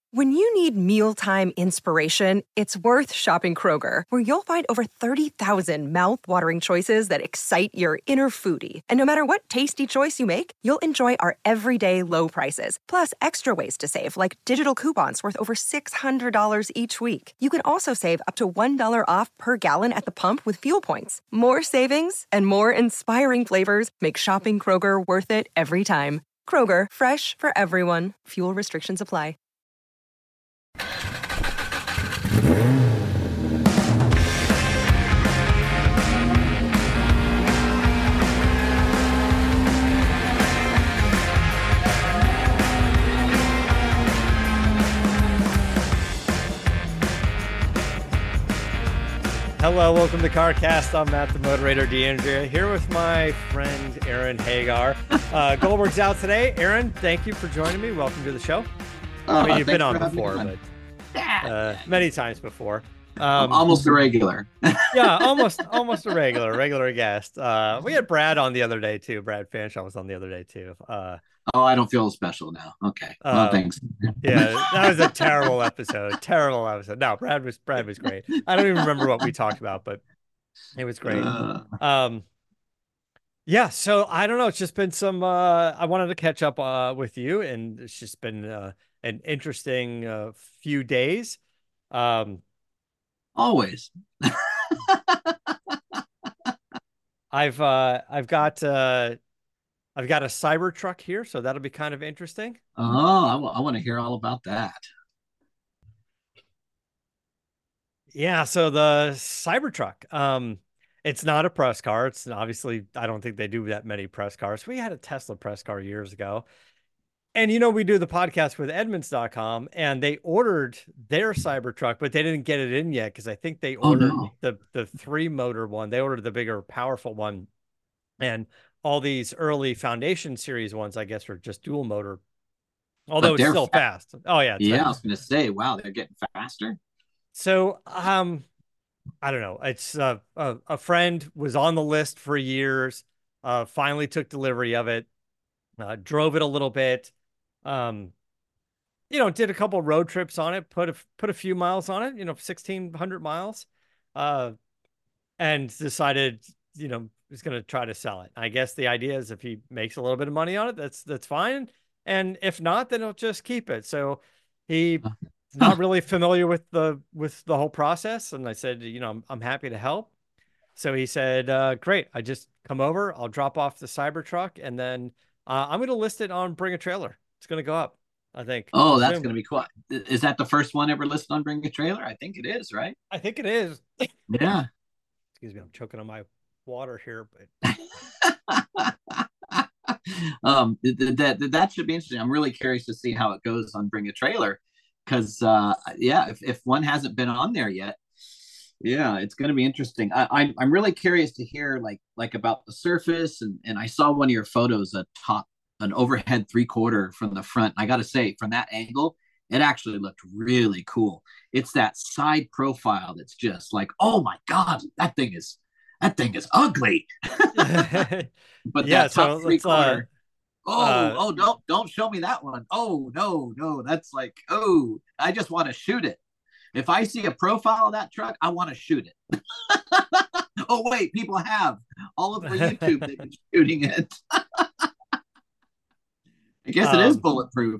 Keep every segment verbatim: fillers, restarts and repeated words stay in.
When you need mealtime inspiration, it's worth shopping Kroger, where you'll find over thirty thousand mouth-watering choices that excite your inner foodie. And no matter what tasty choice you make, you'll enjoy our everyday low prices, plus extra ways to save, like digital coupons worth over six hundred dollars each week. You can also save up to one dollar off per gallon at the pump with fuel points. More savings and more inspiring flavors make shopping Kroger worth it every time. Kroger, fresh for everyone. Fuel restrictions apply. Hello, welcome to CarCast. I'm Matt, the moderator, D'Andrea, here with my friend Aaron Hagar. Uh, Goldberg's out today. Aaron, thank you for joining me. Welcome to the show. Uh, I mean, you've been on before, but uh, many times before. Um, almost a regular. yeah, almost almost a regular, regular guest. Uh, we had Brad on the other day, too. Brad Fanshaw was on the other day, too. Uh, oh, I don't feel special now. Okay. Uh, well, thanks. yeah, that was a terrible episode. Terrible episode. No, Brad was Brad was great. I don't even remember what we talked about, but it was great. Uh, um, yeah, so I don't know. It's just been some. Uh, I wanted to catch up uh, with you, and it's just been uh, an interesting uh, few days. Um, Always. I've uh, I've got uh, I've got a Cybertruck here, so that'll be kind of interesting. Oh, I, w- I want to hear all about that. Yeah, so the Cybertruck, um, it's not a press car. It's obviously, I don't think they do that many press cars. We had a Tesla press car years ago. And, you know, we do the podcast with Edmunds dot com, and they ordered their Cybertruck, but they didn't get it in yet because I think they ordered oh, no. the, the three motor one. They ordered the bigger, powerful one. And all these early Foundation series ones, I guess, were just dual motor, although it's still fast. fast. Oh, yeah. Yeah, fast. I was going to say, wow, they're getting faster. So, um, I don't know. It's uh, a, a friend was on the list for years, uh, finally took delivery of it, uh, drove it a little bit, um, you know, did a couple road trips on it, put a, put a few miles on it, you know, sixteen hundred miles, uh, and decided, you know, he's going to try to sell it. I guess the idea is if he makes a little bit of money on it, that's, that's fine. And if not, then he'll just keep it. So he not really familiar with the, with the whole process. And I said, you know, I'm, I'm happy to help. So he said, uh, great. I just come over, I'll drop off the Cybertruck, and then uh, I'm going to list it on Bring a Trailer. It's going to go up, I think. Oh, that's going to be cool. Is that the first one ever listed on Bring a Trailer? I think it is, right? I think it is. Yeah. Excuse me, I'm choking on my water here, but um that, that that should be interesting. I'm really curious to see how it goes on Bring a Trailer, because uh yeah, if, if one hasn't been on there yet, yeah, it's going to be interesting. I, I'm I'm really curious to hear like like about the surface, and and I saw one of your photos, a top an overhead three quarter from the front. I got to say, from that angle, it actually looked really cool. It's that side profile that's just like, oh my god, that thing is that thing is ugly. But yeah, that top so three quarter. Uh, oh, uh, oh, don't don't show me that one. Oh no, no, that's like, oh, I just want to shoot it. If I see a profile of that truck, I want to shoot it. Oh wait, people have all over YouTube. They've been shooting it. I guess um, it is bulletproof.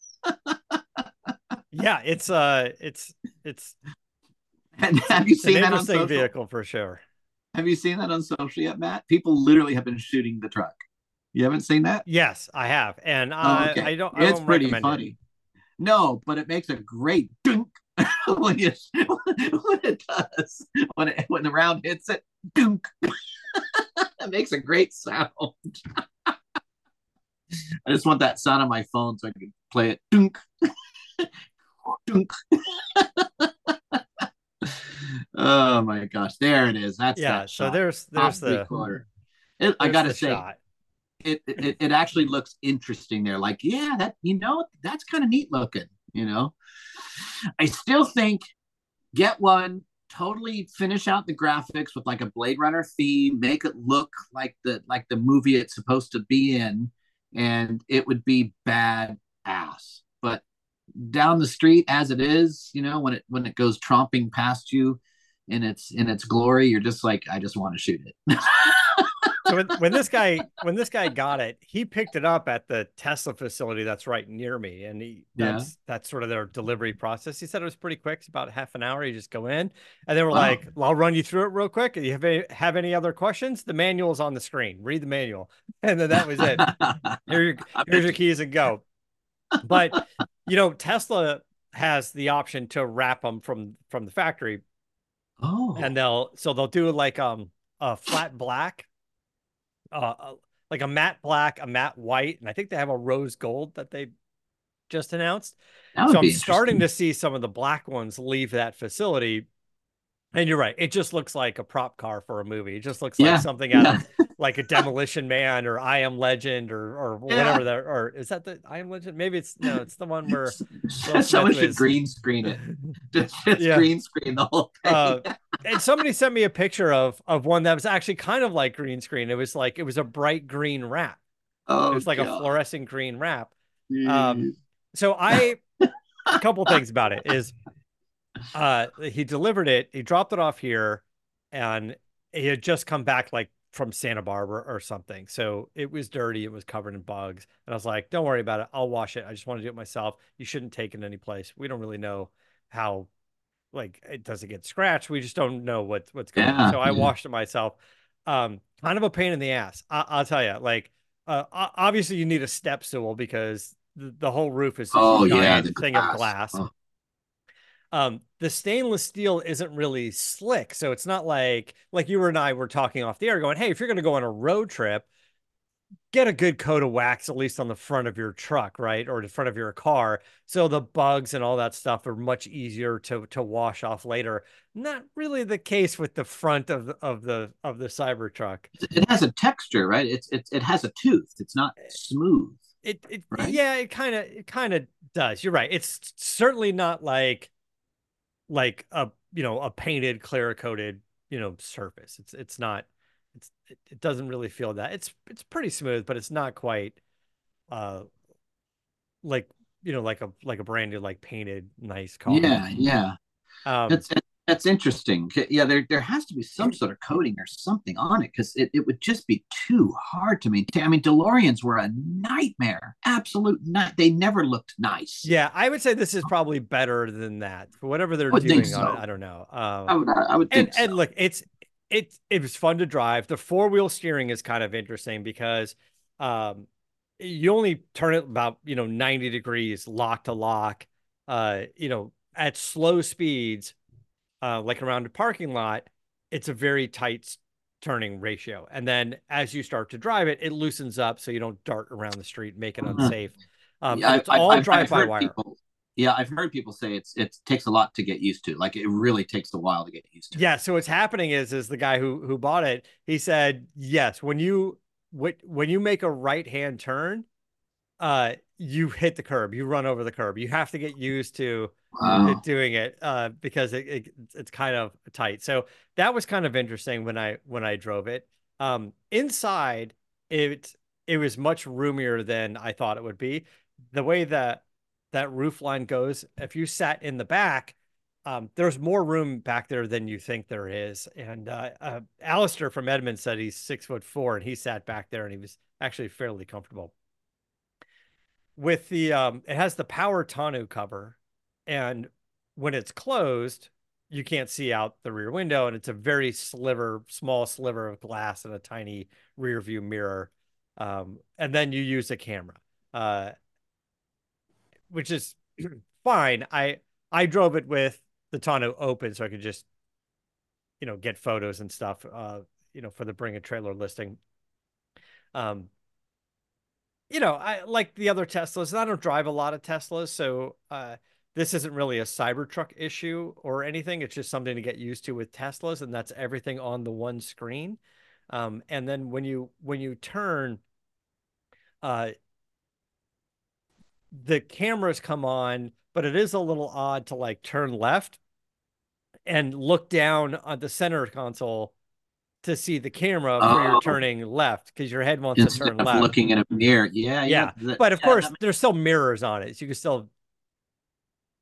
Yeah, it's uh, it's it's. And have you seen an that on interesting social? vehicle for sure? Have you seen that on social yet, Matt? People literally have been shooting the truck. You haven't seen that? Yes, I have, and uh, oh, okay. I don't. I it's don't pretty recommend funny. It. No, but it makes a great dunk when you when it does when it when the round hits it. Dunk. It makes a great sound. I just want that sound on my phone so I can play it. Dunk. Dunk. Oh my gosh, there it is. That's yeah. that so shot. there's there's Top the quarter. It, I gotta say, shot. It, it it actually looks interesting there. Like, yeah, that you know, that's kind of neat looking. You know, I still think get one, totally finish out the graphics with like a Blade Runner theme, make it look like the like the movie it's supposed to be in, and it would be bad ass. But down the street as it is, you know, when it when it goes tromping past you in its in its glory, you're just like, I just want to shoot it. So when, when this guy when this guy got it, he picked it up at the Tesla facility that's right near me, and he that's yeah. that's sort of their delivery process. He said it was pretty quick. It's about half an hour. You just go in, and they were wow. like, well, "I'll run you through it real quick. If you have any, have any other questions, the manual's on the screen. Read the manual," and then that was it. Here your, here's your keys and go. But you know, Tesla has the option to wrap them from from the factory. Oh, and they'll so they'll do like um a flat black. Uh, like a matte black, a matte white, and I think they have a rose gold that they just announced. So I'm starting to see some of the black ones leave that facility. And you're right. It just looks like a prop car for a movie. It just looks yeah. like something out yeah. of like a Demolition Man or I Am Legend or or whatever. Yeah. That, or is that the I Am Legend? Maybe it's no, it's the one where someone should green screen it. Just, just yeah. green screen the whole thing. Uh, and somebody sent me a picture of of one that was actually kind of like green screen. It was like it was a bright green wrap. Oh, it was like God. a fluorescent green wrap. Um, so I a couple things about it is. Uh, he delivered it. He dropped it off here, and he had just come back like from Santa Barbara or something. So it was dirty. It was covered in bugs. And I was like, "Don't worry about it. I'll wash it. I just want to do it myself. You shouldn't take it any place. We don't really know how, like, it doesn't get scratched. We just don't know what what's going yeah, on." So I yeah. washed it myself. Um, kind of a pain in the ass. I, I'll tell you. Like, uh, obviously you need a step stool because the, the whole roof is this oh, giant yeah, thing of glass. Oh. Um, the stainless steel isn't really slick. So it's not like, like you and I were talking off the air going, hey, if you're going to go on a road trip, get a good coat of wax, at least on the front of your truck, right? Or the front of your car. So the bugs and all that stuff are much easier to, to wash off later. Not really the case with the front of the, of the, of the Cybertruck. It has a texture, right? It's, it's, it has a tooth. It's not smooth. It, it, right? yeah, it kind of, it kind of does. You're right. It's certainly not like, like a you know a painted clear coated you know surface. It's it's not it's it, it doesn't really feel that. It's it's pretty smooth, but it's not quite uh like you know like a like a brand new like painted nice car. Yeah, yeah. Um, that's that's interesting. Yeah, there there has to be some sort of coating or something on it because it, it would just be too hard to maintain. I mean, DeLoreans were a nightmare, absolute night. They never looked nice. Yeah, I would say this is probably better than that for whatever they're doing so. on it. I don't know. Um, I would I would think and, so. and look, it's it it was fun to drive. The four wheel steering is kind of interesting because um you only turn it about you know ninety degrees lock to lock. Uh, you know at slow speeds. Uh, like around a parking lot, it's a very tight turning ratio. And then as you start to drive it, it loosens up so you don't dart around the street, make it unsafe. Um, yeah, it's all drive-by-wire. People, yeah, I've heard people say it's it takes a lot to get used to. Like it really takes a while to get used to. Yeah, so what's happening is is the guy who who bought it, he said, yes, when you when you make a right-hand turn, uh, you hit the curb, you run over the curb. You have to get used to Wow. doing it uh, because it, it it's kind of tight. So that was kind of interesting when I when I drove it. Um, inside, it it was much roomier than I thought it would be. The way that that roof line goes, if you sat in the back, um, there's more room back there than you think there is. And uh, uh, Alistair from Edmonds said he's six foot four, and he sat back there, and he was actually fairly comfortable. With the um, it has the power tonneau cover. And when it's closed, you can't see out the rear window, and it's a very sliver, small sliver of glass and a tiny rear view mirror. Um, and then you use a camera, uh, which is fine. I I drove it with the tonneau open, so I could just, you know, get photos and stuff, uh, you know, for the Bring a Trailer listing. Um, you know, I like the other Teslas. I don't drive a lot of Teslas, so uh. This isn't really a Cybertruck issue or anything. It's just something to get used to with Teslas, and that's everything on the one screen. Um, and then when you when you turn, uh, the cameras come on, but it is a little odd to like turn left and look down on the center console to see the camera oh. where you're turning left because your head wants Instead to turn left. Looking at a mirror, yeah, yeah. yeah. But of yeah, course, that... there's still mirrors on it, so you can still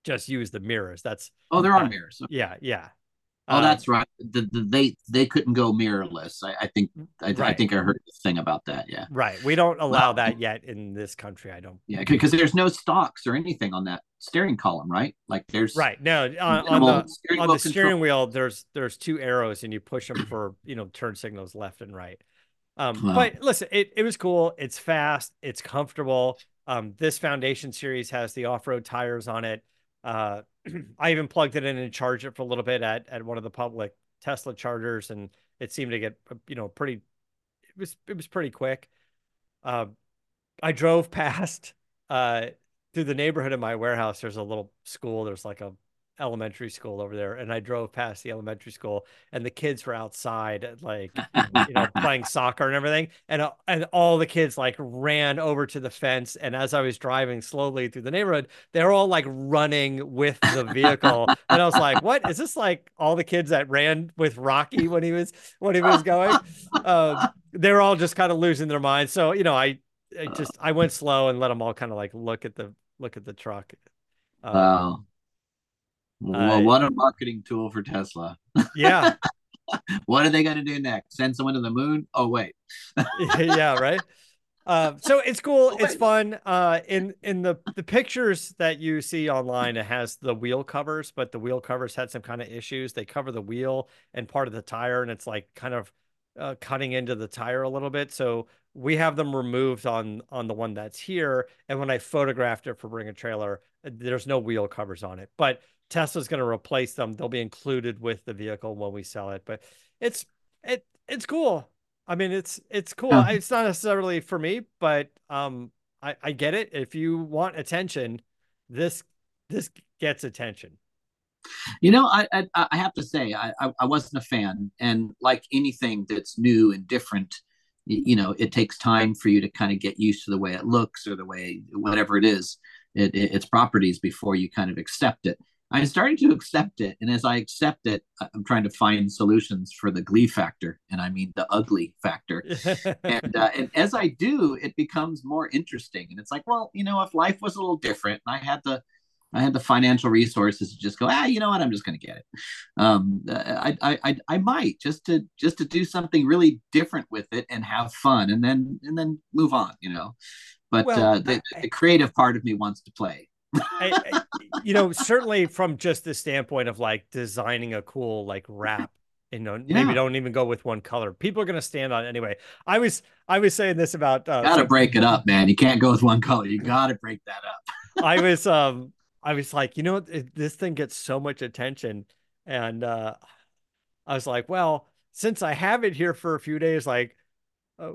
just use the mirrors. That's Oh, there are that, mirrors. yeah, yeah. Oh, Um, that's right. The, the, they they couldn't go mirrorless. I, I think I, I right, think I heard the thing about that. Yeah. right. We don't allow Well, that yet in this country. I don't. yeah, because there's no stalks or anything on that steering column, right? Like there's Right. No, on, on minimal the steering on wheel the control. steering wheel, there's there's two arrows, and you push them for you know turn signals left and right. Um, Wow. but listen, it it was cool. It's fast. It's comfortable. Um, this Foundation series has the off-road tires on it. Uh, I even plugged it in and charged it for a little bit at at one of the public Tesla chargers, and it seemed to get you know pretty. It was it was pretty quick. Uh, I drove past uh through the neighborhood of my warehouse. There's a little school. There's like a elementary school over there, and I drove past the elementary school, and the kids were outside, like you know, playing soccer and everything, and uh, and all the kids like ran over to the fence. And as I was driving slowly through the neighborhood, they're all like running with the vehicle, and I was like, "What is this? Like all the kids that ran with Rocky when he was when he was going?" Um, they're all just kind of losing their minds. So you know, I I just I went slow and let them all kind of like look at the look at the truck. Um, Wow. Well, uh, what a marketing tool for Tesla. yeah, What are they going to do next? Send someone to the moon? Oh, wait. yeah, right. Uh, so it's cool. Oh, It's wait. fun. Uh, in in the the pictures that you see online, it has the wheel covers, but the wheel covers had some kind of issues. They cover the wheel and part of the tire, and it's like kind of uh, cutting into the tire a little bit. So we have them removed on on the one that's here. And when I photographed it for Bring a Trailer, there's no wheel covers on it. But Tesla's going to replace them. They'll be included with the vehicle when we sell it. But it's it it's cool. I mean, it's it's cool. Yeah. It's not necessarily for me, but um, I I get it. If you want attention, this this gets attention. You know, I, I I have to say I I wasn't a fan, and like anything that's new and different, you know, it takes time for you to kind of get used to the way it looks or the way whatever it is, it, it, its properties before you kind of accept it. I'm starting to accept it, and as I accept it, I'm trying to find solutions for the glee factor, and I mean the ugly factor. And uh, and as I do, it becomes more interesting, and it's like, well, you know, if life was a little different, and I had the I had the financial resources to just go, ah, you know what, I'm just going to get it. Um, I, I, I, I might just to just to do something really different with it and have fun, and then and then move on, you know. But Well, uh, the, I, the creative part of me wants to play. I, I, you know, certainly from just the standpoint of like designing a cool like wrap, you know, maybe Yeah, don't even go with one color. People are going to stand on it anyway. I was I was saying this about uh, got to so break it up, man. You can't go with one color. You got to break that up. I was um I was like, you know, it, this thing gets so much attention, and uh, I was like, well, since I have it here for a few days, like, uh,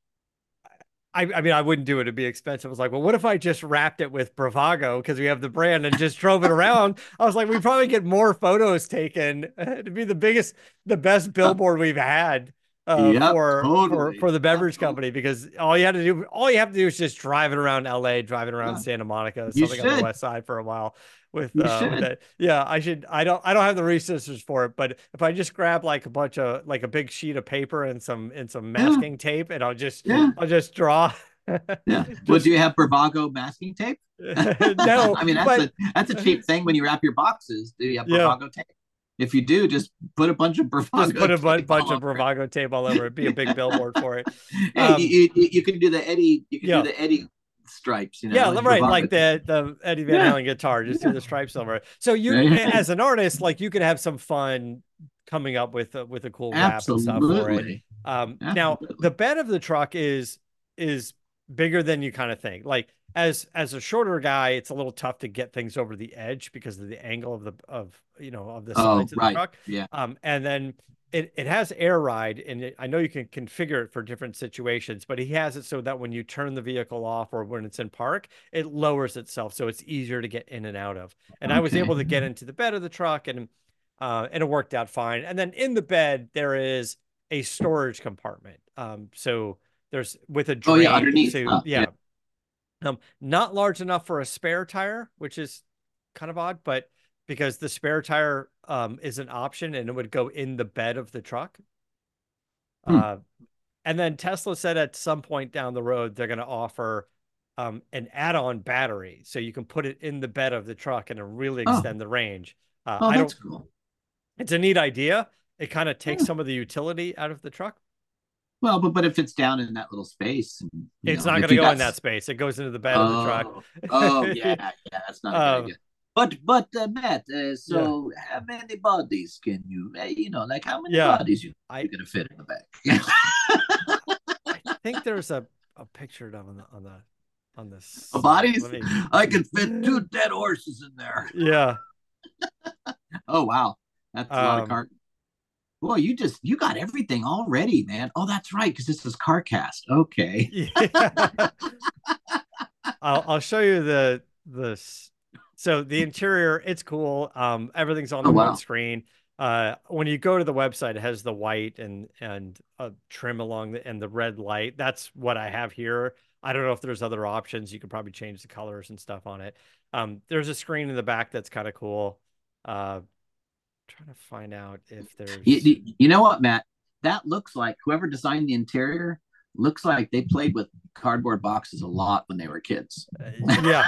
I, I mean, I wouldn't do it. It'd be expensive. I was like, well, what if I just wrapped it with Bravago because we have the brand and just drove it around? I was like, we probably get more photos taken. It'd be the biggest, the best billboard we've had uh, Yep, for for totally. for the Yep, beverage totally. company because all you had to do, all you have to do is just drive it around L A, drive it around Yeah, Santa Monica, you something on the should. west side for a while with You uh with should. that. Yeah, I should. I don't. I don't have the resources for it, but if I just grab like a bunch of like a big sheet of paper and some and some Yeah, masking tape, and I'll just yeah, I'll just draw. yeah. Well, do Just you have Bravago masking tape? no, I mean, that's but a that's a cheap thing when you wrap your boxes. Do you have yeah, Bravago tape? If you do, just put a bunch of just put Bravago a bu- tape bunch all of over it. Bravago tape all over it. Be a big billboard for it. Hey, Um, you, you, you can do the Eddie. You can do yeah, the Eddie stripes. You yeah, know, right. Bravago Like tape. the the Eddie Van Yeah, Halen guitar, just do yeah. the stripes over it. So you, Right, right. as an artist, like you could have some fun coming up with uh, with a cool wrap and stuff for it. Absolutely, Um, now absolutely. the bed of the truck is is bigger than you kind of think. Like as as a shorter guy, it's a little tough to get things over the edge because of the angle of the of you know of the Oh, sides of the right. truck. Yeah. Um, and then it it has air ride, and it, I know you can configure it for different situations, but he has it so that when you turn the vehicle off or when it's in park, it lowers itself, so it's easier to get in and out of. And I was Okay. able to get into the bed of the truck, and uh, and it worked out fine. And then in the bed there is a storage compartment. Um, so there's with a Oh, yeah. drain. Underneath. So Huh? Yeah. yeah, um, not large enough for a spare tire, which is kind of odd, but because the spare tire um is an option and it would go in the bed of the truck. Hmm. Uh, and then Tesla said at some point down the road they're going to offer um, an add-on battery, so you can put it in the bed of the truck and really Oh, extend the range. Uh, oh, I that's don't. cool. It's a neat idea. It kind of takes Yeah. some of the utility out of the truck. Well, but but if it's down in that little space, and, you It's know, not going if to you go got in that space. It goes into the bed of the truck. oh oh yeah yeah, that's not a good um, idea. But but uh, Matt, uh, yeah, so how many bodies can you, uh, you know, like how many yeah. bodies you I you gonna fit in the back? I think there's a a picture of on the on the on the site. Bodies? Let me. I can fit two dead horses in there. Yeah. Oh wow, that's a lot of Um. car. Boy, you just you got everything already, man. Oh, that's right, because this is CarCast. Okay. Yeah. I'll I'll show you the the so the interior, it's cool. Um, everything's on Oh the one wow. screen. Uh, when you go to the website, it has the white and and a trim along the and the red light. That's what I have here. I don't know if there's other options. You could probably change the colors and stuff on it. Um, there's a screen in the back that's kind of cool. Uh, trying to find out if there's. You, you know what, Matt? That looks like whoever designed the interior looks like they played with cardboard boxes a lot when they were kids. Uh, yeah.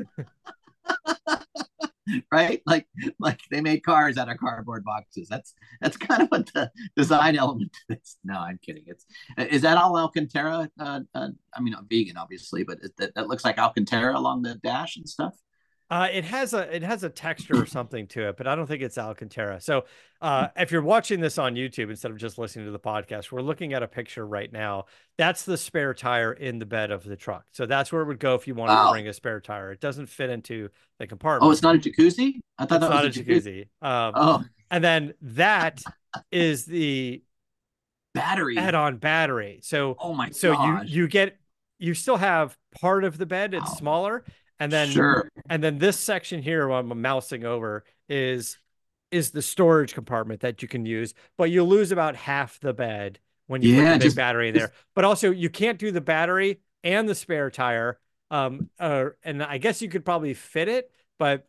Right? Like like they made cars out of cardboard boxes. That's that's kind of what the design element is. No, I'm kidding. It's is that all Alcantara? Uh, uh, I mean, not vegan, obviously, but it, that, that looks like Alcantara along the dash and stuff. Uh, it has a it has a texture or something to it, but I don't think it's Alcantara. So, uh, if you're watching this on YouTube instead of just listening to the podcast, we're looking at a picture right now. That's the spare tire in the bed of the truck. So that's where it would go if you wanted Wow. to bring a spare tire. It doesn't fit into the compartment. Oh, it's not a jacuzzi? I thought It's that not was a a jacuzzi. jacuzzi. Um, Oh, and then that is the battery. add-on battery. So, Oh my so you gosh. you get you still have part of the bed. It's Wow. smaller, and then Sure. and then this section here, where I'm mousing over, is is the storage compartment that you can use, but you lose about half the bed when you put Yeah, the big just battery in just there. But also, you can't do the battery and the spare tire. Um, uh, and I guess you could probably fit it, but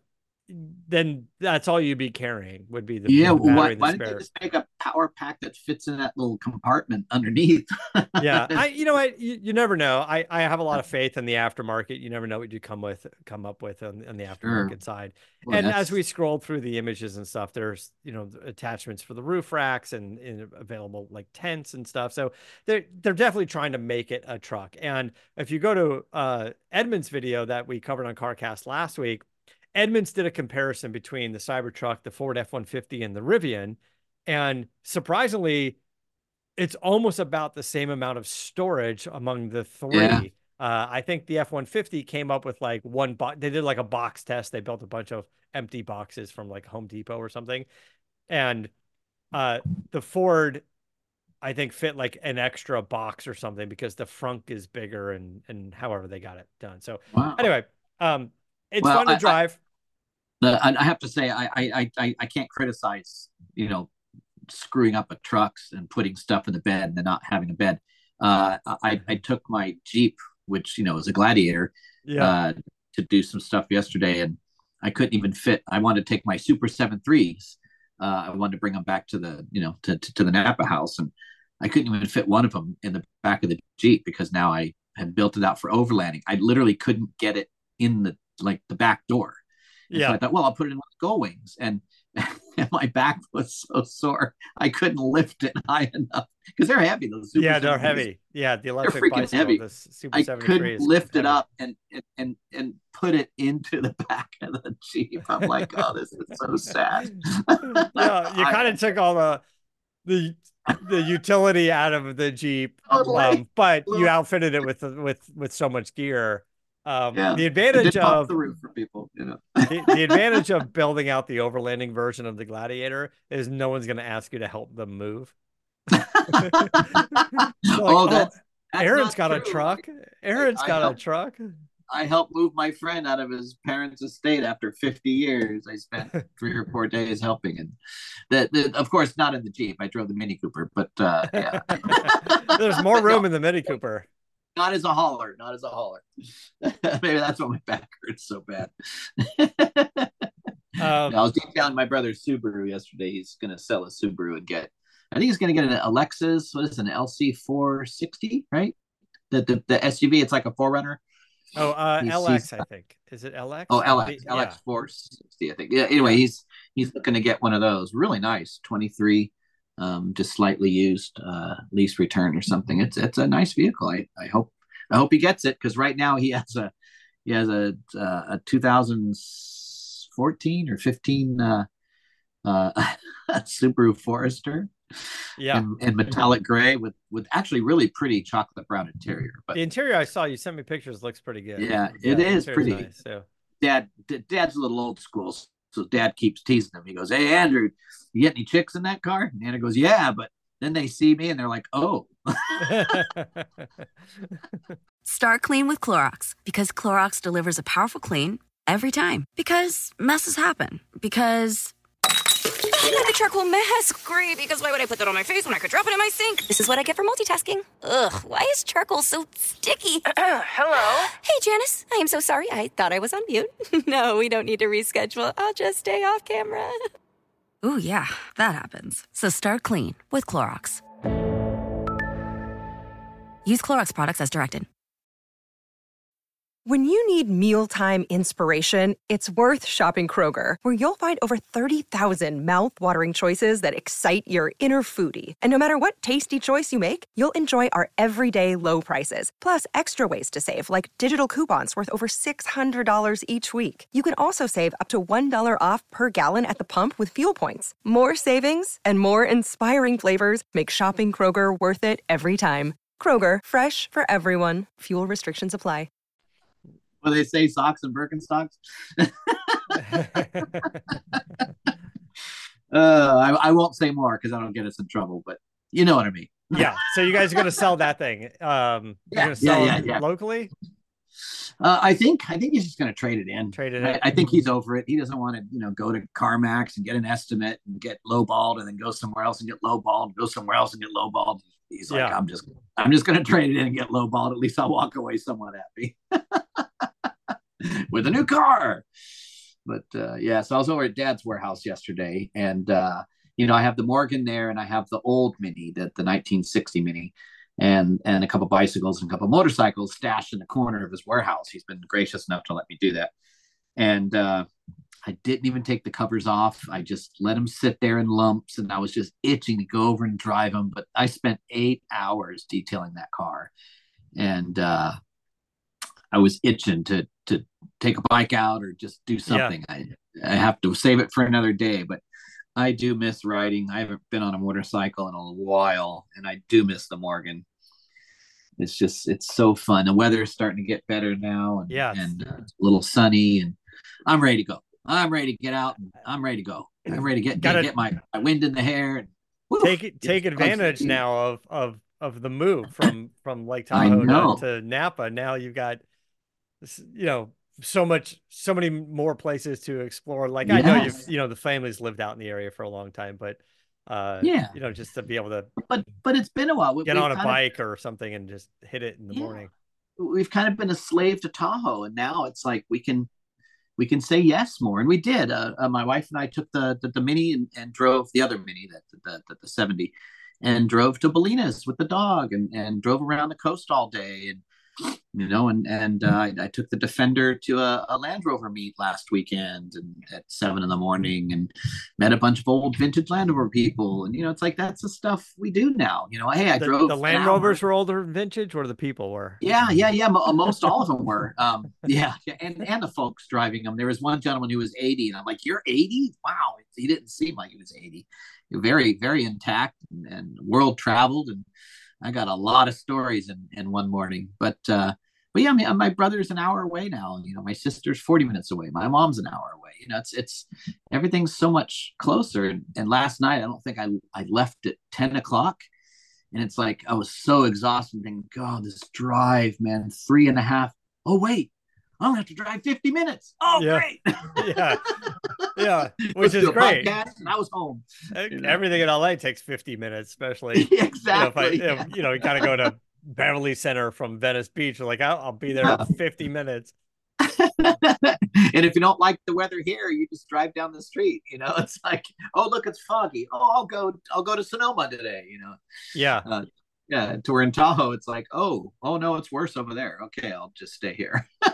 then that's all you'd be carrying would be the, yeah. the battery Why and the why didn't they spare. just make a power pack that fits in that little compartment underneath? Yeah, I you know what you, you never know. I I have a lot of faith in the aftermarket. You never know what you come with come up with on, on the Sure. aftermarket side. Boy, And as that's we scrolled through the images and stuff, there's you know attachments for the roof racks and, and available like tents and stuff. So they're they're definitely trying to make it a truck. And if you go to uh, Edmund's video that we covered on CarCast last week, Edmunds did a comparison between the Cybertruck, the Ford F one fifty, and the Rivian, and surprisingly, it's almost about the same amount of storage among the yeah. three. Uh, I think the F one fifty came up with like one box. They did like a box test. They built a bunch of empty boxes from like Home Depot or something. And uh, the Ford, I think, fit like an extra box or something because the frunk is bigger and and however they got it done. So Wow. anyway, um, it's Well, fun to I, drive. I, I have to say, I, I, I, I can't criticize, you know, screwing up a trucks and putting stuff in the bed and then not having a bed. Uh, I, I took my Jeep, which, you know, is a Gladiator, Yeah. uh, to do some stuff yesterday, and I couldn't even fit. I wanted to take my Super seven threes. Uh, I wanted to bring them back to the, you know, to, to, to the Napa house, and I couldn't even fit one of them in the back of the Jeep because now I had built it out for overlanding. I literally couldn't get it in the, like the back door. And Yeah. so I thought, well, I'll put it in with Gull Wings. And, and my back was so sore, I couldn't lift it high enough because they're heavy. Those Super Yeah, they're seven threes. heavy. Yeah, the They're electric freaking bicycle, heavy. the Super I seventy-three couldn't is lift it heavy. up and, and and and put it into the back of the Jeep. I'm like, oh, this is so sad. Yeah, you I- kind of took all the the the utility out of the Jeep, Totally. um, but you outfitted it with with with so much gear. Um, Yeah. the It advantage did pop of the roof for people, you know. the, the advantage of building out the overlanding version of the Gladiator is no one's going to ask you to help them move. Like, oh, that's, that's Aaron's not got true. a truck. Aaron's I got a helped- truck. I helped move my friend out of his parents' estate after fifty years. I spent three or four days helping, and that, that of course, not in the Jeep. I drove the Mini Cooper, but uh, yeah, There's more But room no, in the Mini Cooper. not as a hauler, not as a hauler. Maybe that's why my back hurts so bad. Um, I was detailing my brother's Subaru yesterday. He's going to sell a Subaru and get, I think he's going to get an Alexis. What is it, an L C four sixty, right? The, the the S U V. It's like a four runner. Oh, uh, He's he's L X, I think. Is it L X? oh Or L X V- L X yeah. four sixty, I think. Yeah. Anyway, Yeah. he's he's looking to get one of those. Really nice, twenty-three, um, just slightly used, uh, lease return or something. It's it's a nice vehicle. I I hope I hope he gets it because right now he has a he has a uh, a two thousand fourteen or fifteen uh, uh, Subaru Forester Yeah. in, in metallic gray with with actually really pretty chocolate brown interior. But The interior I saw, you sent me pictures, looks pretty good. yeah, Yeah, it the is interior's pretty. nice. So Dad, Dad's a little old school, so Dad keeps teasing him. He goes, "Hey, Andrew, you get any chicks in that car?" And Andrew goes, "Yeah," but then they see me and they're like, "Oh." Start clean with Clorox because Clorox delivers a powerful clean every time. Because messes happen. Because the charcoal mask. Great, because why would I put that on my face when I could drop it in my sink? This is what I get for multitasking. Ugh, why is charcoal so sticky? Hello? Hey, Janice. I am so sorry. I thought I was on mute. No, we don't need to reschedule. I'll just stay off camera. Ooh, yeah, that happens. So start clean with Clorox. Use Clorox products as directed. When you need mealtime inspiration, it's worth shopping Kroger, where you'll find over thirty thousand mouth-watering choices that excite your inner foodie. And no matter what tasty choice you make, you'll enjoy our everyday low prices, plus extra ways to save, like digital coupons worth over six hundred dollars each week. You can also save up to one dollar off per gallon at the pump with fuel points. More savings and more inspiring flavors make shopping Kroger worth it every time. Kroger, fresh for everyone. Fuel restrictions apply. Well, they say socks and Birkenstocks. uh, I, I won't say more because I don't get us in trouble, but you know what I mean. Yeah. So you guys are going to sell that thing. Um, you're Yeah, going to sell yeah, it yeah, yeah. locally? Uh, I think I think he's just going to trade it in. Trade it I, in. I think he's over it. He doesn't want to, you know, go to CarMax and get an estimate and get lowballed, and then go somewhere else and get lowballed, and go somewhere else and get lowballed. He's like, Yeah. I'm just, I'm just going to trade it in and get lowballed. At least I'll walk away somewhat happy with a new car. But uh, yeah, so I was over at Dad's warehouse yesterday, and uh, you know, I have the Morgan there, and I have the old Mini, the the nineteen sixty Mini, and and a couple bicycles and a couple motorcycles stashed in the corner of his warehouse. He's been gracious enough to let me do that, and uh, I didn't even take the covers off. I just let them sit there in lumps, and I was just itching to go over and drive them. But I spent eight hours detailing that car, and uh, I was itching to to take a bike out or just do something. Yeah. I I have to save it for another day, but I do miss riding. I haven't been on a motorcycle in a while, and I do miss the Morgan. It's just, it's so fun. The weather is starting to get better now, and, yes. and uh, it's a little sunny, and I'm ready to go. I'm ready to get out, and I'm ready to go. I'm ready to get Gotta, get my, my wind in the hair. And, whoo, take it, take advantage now of of of the move from from Lake Tahoe to, to Napa. Now you've got, you know, so much, so many more places to explore. Like yes. I know you've, you know, the family's lived out in the area for a long time, but uh, yeah, you know, just to be able to, but but it's been a while. We, get on a bike of, or something and just hit it in the yeah. morning. We've kind of been a slave to Tahoe, and now it's like we can we can say yes more, and we did. Uh, uh, my wife and I took the the, the Mini and, and drove the other Mini, that the, the the seventy, and drove to Bolinas with the dog, and and drove around the coast all day, and you know, and and uh, I, I took the Defender to a, a Land Rover meet last weekend, and at seven in the morning, and met a bunch of old vintage Land Rover people, and you know, it's like that's the stuff we do now. You know, hey, I the, drove the Land Rovers were older vintage, or the people were. Yeah, yeah, yeah. Most all of them were. Um, yeah, and and the folks driving them. There was one gentleman who was eighty, and I'm like, "You're eighty? Wow!" He didn't seem like he was eighty. Very, very intact and, and world traveled, and I got a lot of stories in, in one morning, but, uh, but yeah, I mean, my brother's an hour away now. You know, my sister's forty minutes away. My mom's an hour away. You know, it's, it's, everything's so much closer. And, and last night, I don't think I, I left at ten o'clock, and it's like, I was so exhausted thinking, God, this drive, man, three and a half. Oh, wait, I'm gonna have to drive fifty minutes. Oh, yeah. great. yeah. Yeah. Which is great. And I was home. You know? Everything in L A takes fifty minutes, especially. Exactly. You know, if I, if, you know, you got to go to Beverly Center from Venice Beach. You're like, I'll, I'll be there yeah. in fifty minutes. And if you don't like the weather here, you just drive down the street. You know, it's like, oh, look, it's foggy. Oh, I'll go, I'll go to Sonoma today. You know. Yeah. Uh, yeah. To we're in Tahoe, it's like, oh, oh no, it's worse over there. Okay, I'll just stay here.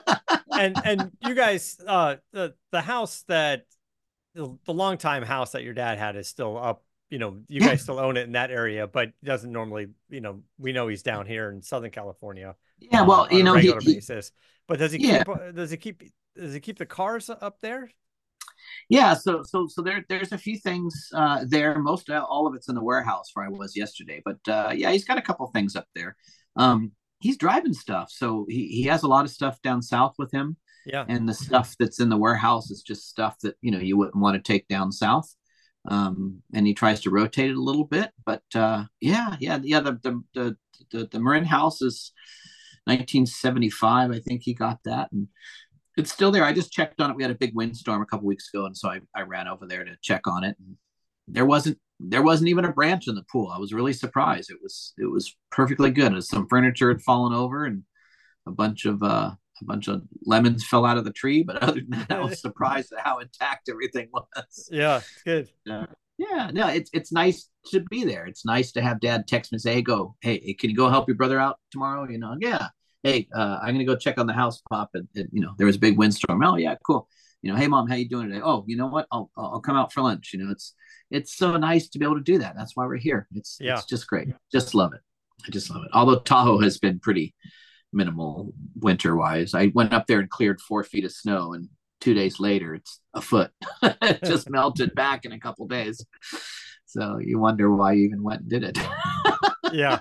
and and you guys, uh, the the house that the, the longtime house that your dad had is still up. You know, you Yeah, guys still own it in that area, but doesn't normally. You know, we know he's down here in Southern California yeah. uh, Well, on you a know, he, regular he basis. But does he yeah, keep? uh, Does he keep? Does he keep the cars up there? yeah. So, so, so there, there's a few things uh, there. Most uh, all of it's in the warehouse where I was yesterday. But uh, yeah, he's got a couple things up there. Um, he's driving stuff, so he he has a lot of stuff down south with him, Yeah. and the stuff that's in the warehouse is just stuff that you know you wouldn't want to take down south. Um, and he tries to rotate it a little bit, but uh, yeah, yeah, yeah. The the the the, the Marin house is nineteen seventy-five. I think he got that, and it's still there. I just checked on it. We had a big windstorm a couple weeks ago, and so I, I ran over there to check on it. And there wasn't there wasn't even a branch in the pool. I was really surprised. It was it was perfectly good. Some furniture had fallen over, and a bunch of uh, a bunch of lemons fell out of the tree. But other than that, I was surprised at how intact everything was. Yeah, it's good. Uh, yeah, no, it's it's nice to be there. It's nice to have Dad text me and say, "Hey, go. Hey, can you go help your brother out tomorrow?" You know, yeah. Hey, uh, I'm gonna go check on the house, Pop. And, and you know, there was a big windstorm. Oh yeah, cool. You know, hey mom, how you doing today? Oh, you know what? I'll I'll come out for lunch. You know, it's it's so nice to be able to do that. That's why we're here. It's Yeah. it's just great. Just love it. I just love it. Although Tahoe has been pretty minimal winter wise. I went up there and cleared four feet of snow, and two days later, it's a foot. It just melted back in a couple days. So you wonder why you even went and did it. Yeah.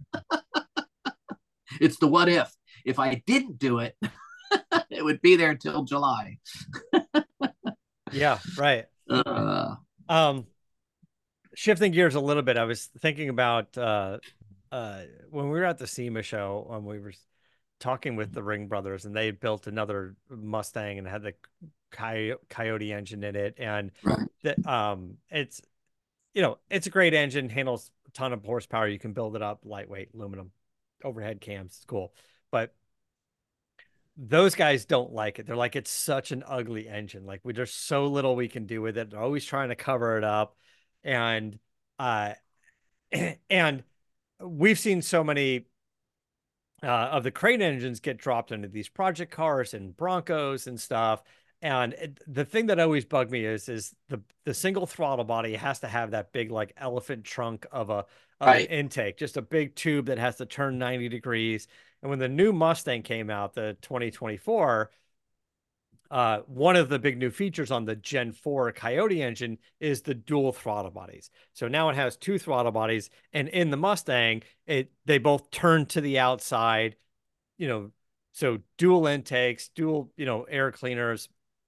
It's the what if. If I didn't do it, it would be there until July. Yeah. Right. Uh, Um, shifting gears a little bit, I was thinking about uh, uh, when we were at the SEMA show, when we were talking with the Ring brothers, and they had built another Mustang and had the Coy- Coyote engine in it, and right. that um, it's you know it's a great engine, handles a ton of horsepower. You can build it up, lightweight, aluminum, overhead cams, it's cool, but those guys don't like it. They're like, it's such an ugly engine. Like we there's so little we can do with it. They're always trying to cover it up. And uh and we've seen so many uh, of the crate engines get dropped into these project cars and Broncos and stuff. And it, the thing that always bugged me is is the the single throttle body has to have that big like elephant trunk of a of an Right. intake, just a big tube that has to turn ninety degrees. And when the new Mustang came out, the twenty twenty-four, uh, one of the big new features on the Gen four Coyote engine is the dual throttle bodies. So now it has two throttle bodies, and in the Mustang, it they both turn to the outside, you know, so dual intakes, dual, you know, air cleaners,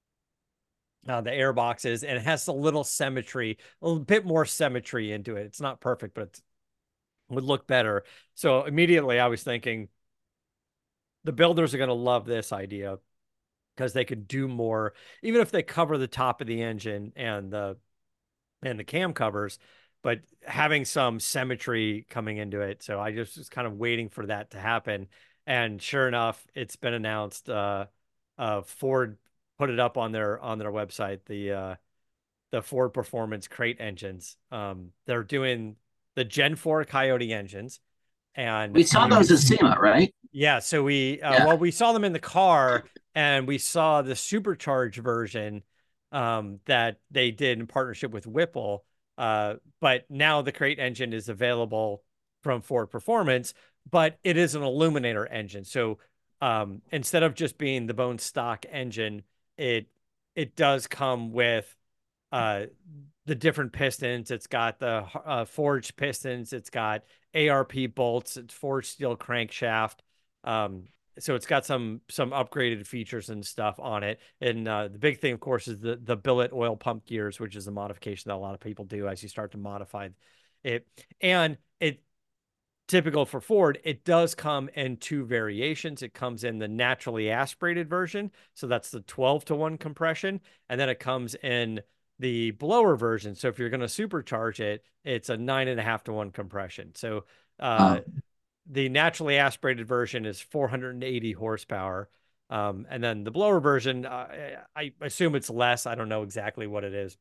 uh, the air boxes, and it has a little symmetry, a little bit more symmetry into it. It's not perfect, but it would look better. So immediately I was thinking the builders are going to love this idea because they could do more, even if they cover the top of the engine and the and the cam covers, but having some symmetry coming into it. So I just was kind of waiting for that to happen. And sure enough, it's been announced. Uh, uh, Ford put it up on their on their website. The uh, the Ford Performance crate engines. Um, they're doing the Gen four Coyote engines, and We saw you can those at SEMA, right? yeah. So we uh, Yeah. well we saw them in the car, and we saw the supercharged version um, that they did in partnership with Whipple. Uh, but now the crate engine is available from Ford Performance, but it is an Illuminator engine. So um, instead of just being the bone stock engine, it it does come with uh, the different pistons. It's got the uh, forged pistons. It's got A R P bolts. It's forged steel crankshaft. Um, so it's got some some upgraded features and stuff on it. And uh, the big thing, of course, is the the billet oil pump gears, which is a modification that a lot of people do as you start to modify it. And it typical for Ford, it does come in two variations. It comes in the naturally aspirated version, so that's the twelve to one compression, and then it comes in the blower version. So if you're going to supercharge it, it's a nine and a half to one compression. So uh, Uh, the naturally aspirated version is four hundred eighty horsepower. Um, and then the blower version, uh, I assume it's less. I don't know exactly what it is.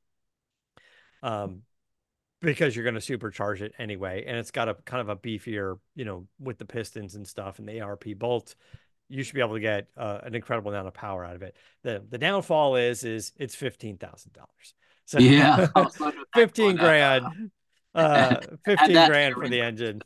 Um, because you're going to supercharge it anyway. And it's got a kind of a beefier, you know, with the pistons and stuff and the A R P bolts. you should be able to get uh, an incredible amount of power out of it. The the downfall is is it's fifteen thousand dollars. So Yeah, fifteen grand, uh, fifteen grand for the engine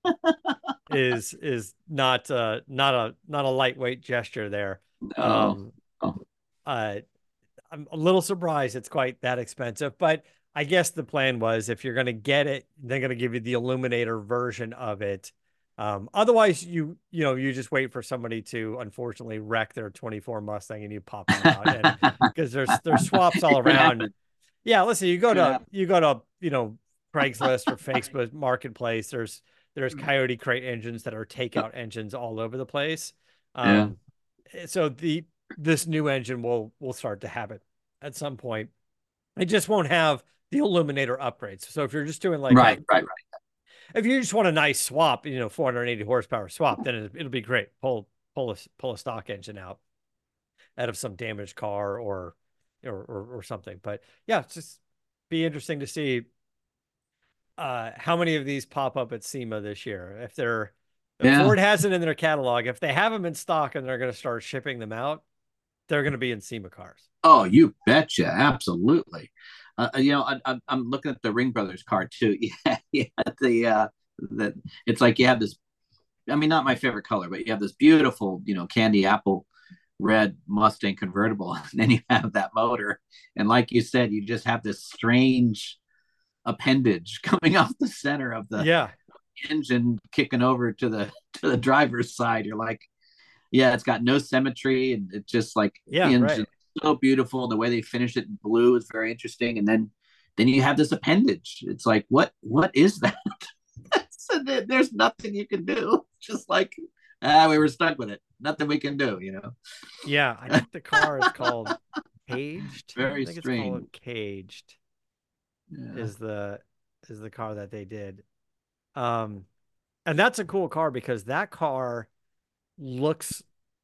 is is not uh not a not a lightweight gesture there. No. Um, oh. uh, I'm a little surprised it's quite that expensive, but I guess the plan was if you're going to get it, they're going to give you the Illuminator version of it. Um, otherwise, you you know you just wait for somebody to unfortunately wreck their twenty-four Mustang and you pop them out, because there's there's swaps all around. Yeah, listen, you go to you go to you know Craigslist or Facebook Marketplace. There's there's Coyote Crate engines that are takeout engines all over the place. Um, yeah. So the this new engine will will start to have it at some point. It just won't have the Illuminator upgrades. So if you're just doing like right, a, right, right. If you just want a nice swap, you know, four hundred eighty horsepower swap, then it, it'll be great. Pull pull a pull a stock engine out out of some damaged car or or or, or something. But yeah, it's just be interesting to see uh, how many of these pop up at SEMA this year. If they're if yeah. Ford has it in their catalog, if they have them in stock and they're going to start shipping them out, they're going to be in SEMA cars. Oh, you betcha, absolutely. Uh, you know, I, I'm looking at the Ring Brothers car too. Yeah, yeah. The uh, the it's like you have this. I mean, not my favorite color, but you have this beautiful, you know, candy apple red Mustang convertible, and then you have that motor, and like you said, you just have this strange appendage coming off the center of the yeah. engine, kicking over to the to the driver's side. You're like, yeah, it's got no symmetry, and it's just like yeah, the engine. Right. So beautiful. The way they finished it in blue is very interesting. And then then you have this appendage. It's like, what what is that? So there's nothing you can do. Just like, ah, we were stuck with it. Nothing we can do, you know. Yeah, I think the car is called Caged. Very I think strange. It's called Caged. Yeah. Is the is the car that they did. Um and that's a cool car because that car looks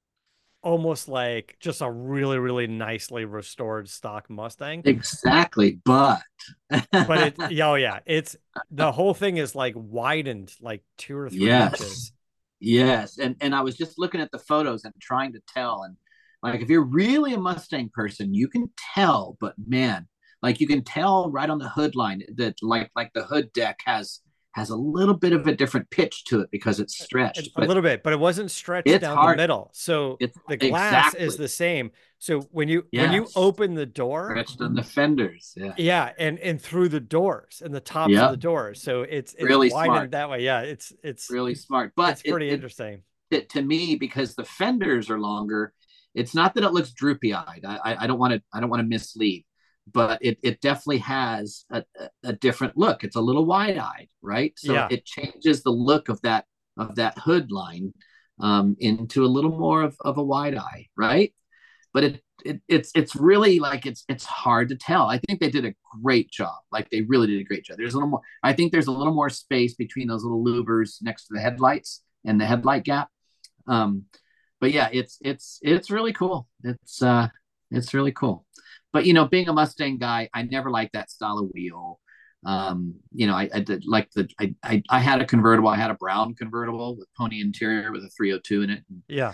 almost like just a really, really nicely restored stock Mustang. Exactly, but but it, oh yeah, it's the whole thing is like widened like two or three yes. inches. Yes, and and I was just looking at the photos and trying to tell, and like if you're really a Mustang person, you can tell. But man, like you can tell right on the hood line that like like the hood deck has. has a little bit of a different pitch to it because it's stretched. A little bit, but it wasn't stretched down hard. the middle. So it's, the glass exactly. is the same. So when you yes. when you open the door, stretched on the fenders, yeah, yeah, and and through the doors and the tops yep. of the doors. So it's it's really widened smart. that way. Yeah, it's it's really smart, but it's pretty it, interesting. It, it, to me, because the fenders are longer, it's not that it looks droopy eyed. I I don't want to I don't want to mislead. But it, it definitely has a, a different look. It's a little wide-eyed, right? So yeah. it changes the look of that of that hood line um, into a little more of, of a wide eye, right? But it, it it's it's really like it's it's hard to tell. I think they did a great job. Like they really did a great job. There's a little more. I think there's a little more space between those little louvers next to the headlights and the headlight gap. Um, but yeah, it's it's it's really cool. It's uh it's really cool. But, you know, being a Mustang guy, I never liked that style of wheel. Um, you know, I, I did like the, I, I, I had a convertible. I had a brown convertible with pony interior with a three oh two in it. Yeah.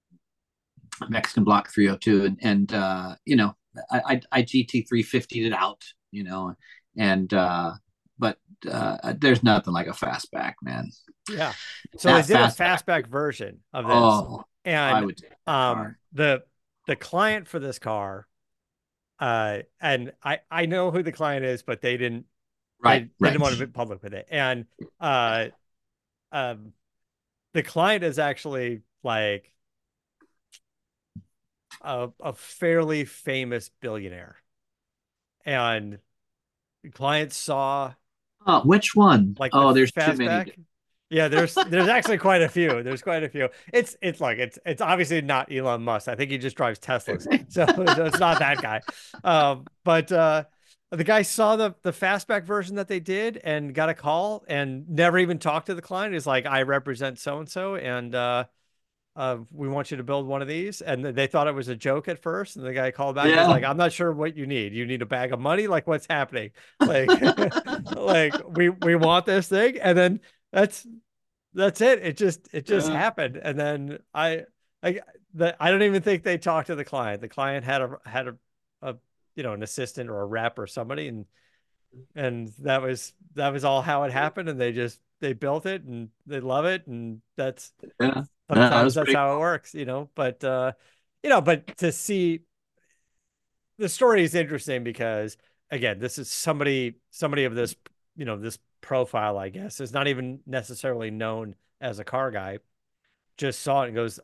Mexican block three oh two. And, and uh, you know, I, I, I G T three fifty'd it out, you know, and, uh, but uh, there's nothing like a fastback, man. Yeah. So that they did fastback. a fastback version of this. Oh, and I would um, the, the client for this car, Uh, and I, I know who the client is, but they didn't, right, they, they right. didn't want to be public with it. And, uh, um, the client is actually like a, a fairly famous billionaire, and the client saw, oh, which one? Like, oh, the there's fastback. too many. Yeah, there's there's actually quite a few. There's quite a few. It's it's like it's it's obviously not Elon Musk. I think he just drives Teslas, so, so it's not that guy. Um, but uh, the guy saw the the fastback version that they did and got a call and never even talked to the client. He's like, I represent so and so, and uh, uh, we want you to build one of these. And they thought it was a joke at first. And the guy called back. Yeah. And was like, I'm not sure what you need. You need a bag of money? Like, what's happening? Like, like we we want this thing, and then. That's that's it. It just it just yeah. happened. And then I I the I don't even think they talked to the client. The client had a had a, a you know an assistant or a rep or somebody, and and that was that was all how it happened. And they just they built it and they love it, and that's Yeah, sometimes that that's how cool. it works, you know. But uh, you know, but to see the story is interesting because again, this is somebody somebody of this you know this profile, I guess, is not even necessarily known as a car guy. Just saw it and goes,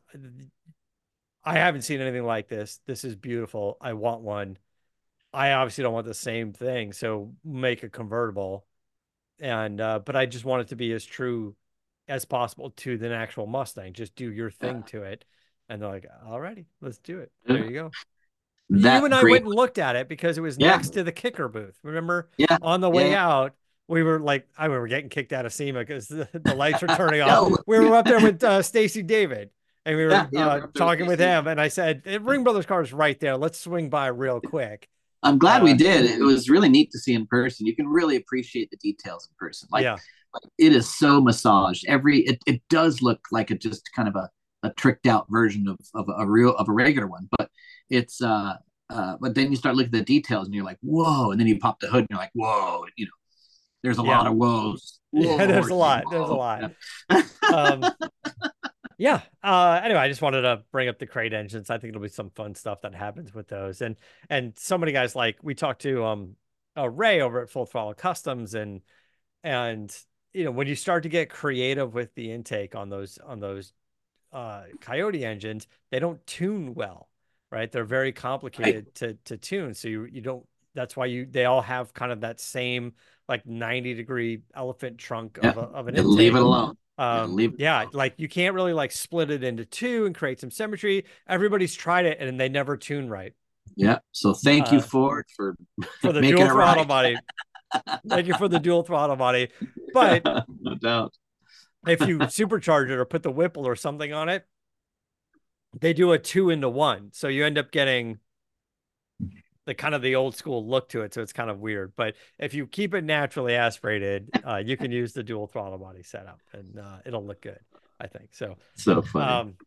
I haven't seen anything like this. This is beautiful. I want one. I obviously don't want the same thing, so make a convertible. And uh, but I just want it to be as true as possible to the actual Mustang. Just do your thing Yeah. to it. And they're like, all righty, let's do it. Yeah. There you go. That You and I great. went and looked at it because it was Yeah. next to the kicker booth. Remember? Yeah. On the way yeah. out, we were like, I mean, we were getting kicked out of SEMA because the, the lights were turning off. We were up there with uh, Stacy David, and we were Yeah, yeah, uh, we were talking with Stacey. him. And I said, Ring Brothers car is right there. Let's swing by real quick. I'm glad uh, we did. It was really neat to see in person. You can really appreciate the details in person. Like, yeah. like it is so massaged. Every it, it does look like a just kind of a, a tricked out version of, of a real of a regular one, but it's uh uh but then you start looking at the details and you're like, whoa, and then you pop the hood and you're like, whoa, you know, there's a Yeah. lot of woes. Whoa, Yeah, there's a lot. whoa. There's a lot. Yeah. um, yeah. Uh, anyway, I just wanted to bring up the crate engines. I think it'll be some fun stuff that happens with those. And and so many guys, like we talked to um uh, Ray over at Full Throttle Customs, and and you know when you start to get creative with the intake on those on those uh, Coyote engines, they don't tune well, right? They're very complicated right. to to tune. So you you don't. That's why you they all have kind of that same like ninety degree elephant trunk Yeah. of a, of an Yeah, intake. leave it alone. Um, yeah, yeah, like you can't really like split it into two and create some symmetry. Everybody's tried it and they never tune right. Yeah. So thank you, Uh, Ford, for for the making dual it throttle right. body. Thank you for the dual throttle body. But no doubt. if you supercharge it or put the Whipple or something on it, they do a two into one. So you end up getting the kind of the old school look to it. So it's kind of weird. But if you keep it naturally aspirated, uh, you can use the dual throttle body setup and uh, it'll look good, I think. So, so funny. Um,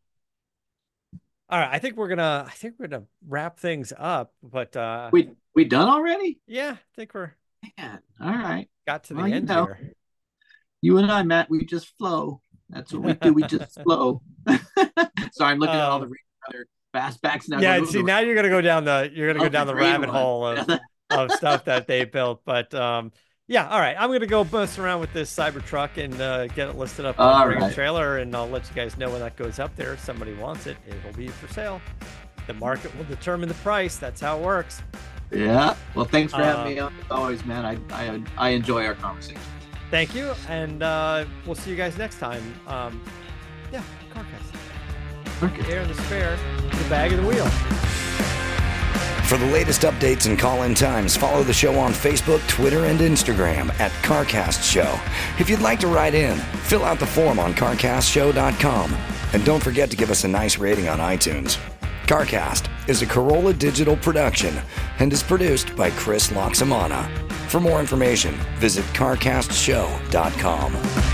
all right. I think we're going to, I think we're going to wrap things up, but uh, we, we done already? Yeah. I think we're, Man, all right. Got to the well, end you know, here. You and I, Matt, we just flow. That's what we do. We just flow. Sorry, I'm looking um, at all the other fastbacks now. Yeah, see, now you're gonna go down the you're gonna go oh, down the rabbit one. hole of, of stuff that they built. But um, yeah, all right. I'm gonna go bust around with this Cybertruck and uh, get it listed up on the right. trailer, and I'll let you guys know when that goes up there. If somebody wants it, it'll be for sale. The market will determine the price. That's how it works. Yeah. Well, thanks for having uh, me on as always, man. I I I enjoy our conversation. Thank you, and uh, we'll see you guys next time. Um, yeah, CarCast. Okay. The air in the spare, the bag of the wheel. For the latest updates and call-in times, follow the show on Facebook, Twitter, and Instagram at CarCast Show. If you'd like to write in, fill out the form on car cast show dot com. And don't forget to give us a nice rating on iTunes. CarCast is a Corolla Digital production and is produced by Chris Loxamana. For more information, visit car cast show dot com.